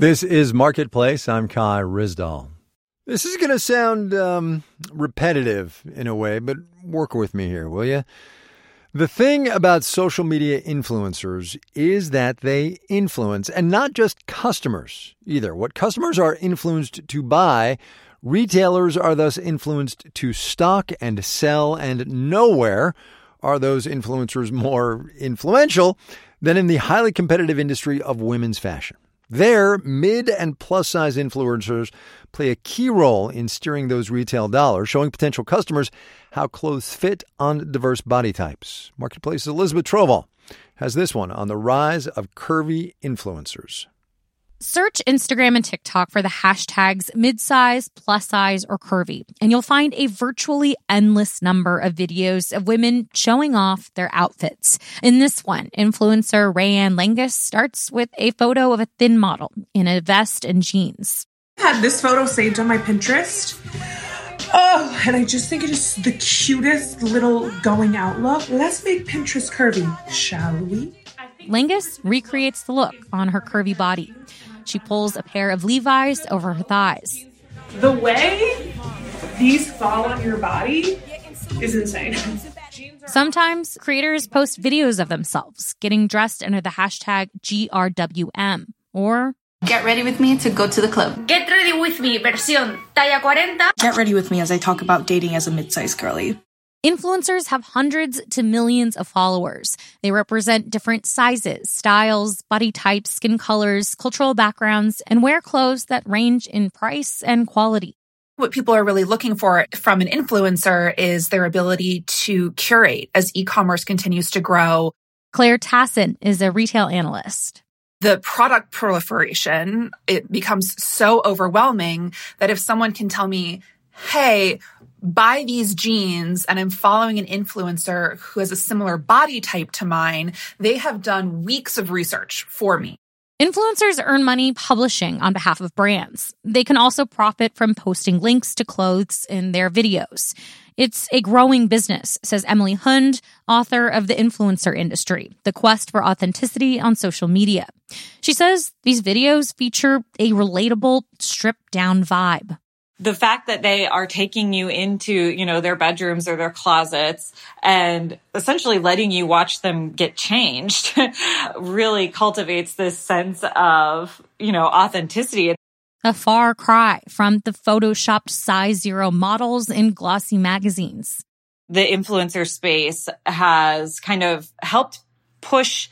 This is Marketplace. I'm Kai Ryssdal. This is going to sound repetitive in a way, but work with me here, will you? The thing about social media influencers is that they influence, and not just customers either. What customers are influenced to buy, retailers are thus influenced to stock and sell, and nowhere are those influencers more influential than in the highly competitive industry of women's fashion. There, mid and plus-size influencers play a key role in steering those retail dollars, showing potential customers how clothes fit on diverse body types. Marketplace's Elizabeth Trovall has this one on the rise of curvy influencers. Search Instagram and TikTok for the hashtags midsize, plus size, or curvy, and you'll find a virtually endless number of videos of women showing off their outfits. In this one, influencer Rayanne Langus starts with a photo of a thin model in a vest and jeans. I had this photo saved on my Pinterest. Oh, and I just think it is the cutest little going out look. Let's make Pinterest curvy, shall we? Langus recreates the look on her curvy body. She pulls a pair of Levi's over her thighs. The way these fall on your body is insane. Sometimes creators post videos of themselves getting dressed under the hashtag GRWM, or get ready with me to go to the club. Get ready with me, versión talla 40. Get ready with me as I talk about dating as a mid-sized girly. Influencers have hundreds to millions of followers. They represent different sizes, styles, body types, skin colors, cultural backgrounds, and wear clothes that range in price and quality. What people are really looking for from an influencer is their ability to curate as e-commerce continues to grow. Claire Tassin is a retail analyst. The product proliferation, it becomes so overwhelming that if someone can tell me, hey, buy these jeans, and I'm following an influencer who has a similar body type to mine, they have done weeks of research for me. Influencers earn money publishing on behalf of brands. They can also profit from posting links to clothes in their videos. It's a growing business, says Emily Hund, author of The Influencer Industry, The Quest for Authenticity on Social Media. She says these videos feature a relatable, stripped-down vibe. The fact that they are taking you into, their bedrooms or their closets and essentially letting you watch them get changed really cultivates this sense of, authenticity. A far cry from the photoshopped size zero models in glossy magazines. The influencer space has kind of helped push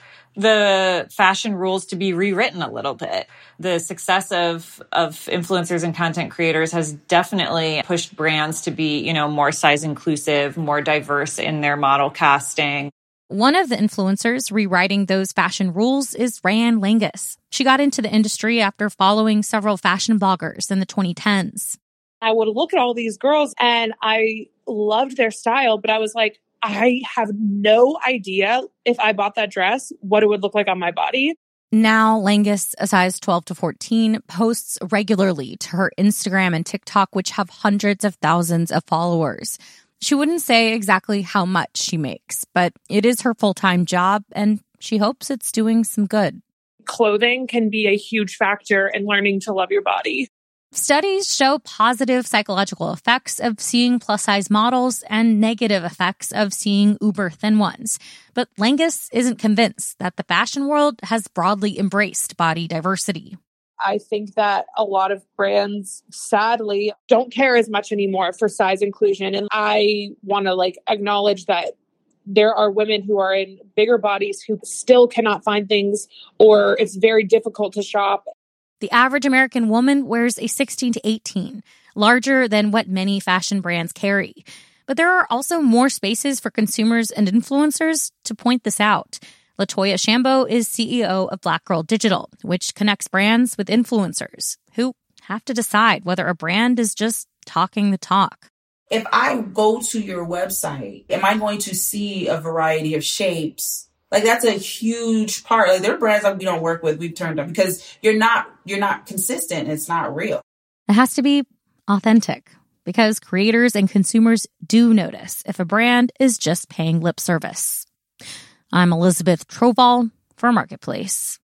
the fashion rules to be rewritten a little bit. The success of influencers and content creators has definitely pushed brands to be, more size inclusive, more diverse in their model casting. One of the influencers rewriting those fashion rules is Rayanne Langus. She got into the industry after following several fashion bloggers in the 2010s. I would look at all these girls and I loved their style, but I was like, I have no idea if I bought that dress, what it would look like on my body. Now, Langus, a size 12 to 14, posts regularly to her Instagram and TikTok, which have hundreds of thousands of followers. She wouldn't say exactly how much she makes, but it is her full-time job, and she hopes it's doing some good. Clothing can be a huge factor in learning to love your body. Studies show positive psychological effects of seeing plus-size models and negative effects of seeing uber-thin ones. But Langus isn't convinced that the fashion world has broadly embraced body diversity. I think that a lot of brands, sadly, don't care as much anymore for size inclusion. And I want to acknowledge that there are women who are in bigger bodies who still cannot find things, or it's very difficult to shop. The average American woman wears a 16 to 18, larger than what many fashion brands carry. But there are also more spaces for consumers and influencers to point this out. LaToya Shambo is CEO of Black Girl Digital, which connects brands with influencers who have to decide whether a brand is just talking the talk. If I go to your website, am I going to see a variety of shapes? That's a huge part. There are brands that we don't work with, we've turned off because you're not consistent. It's not real. It has to be authentic because creators and consumers do notice if a brand is just paying lip service. I'm Elizabeth Trovall for Marketplace.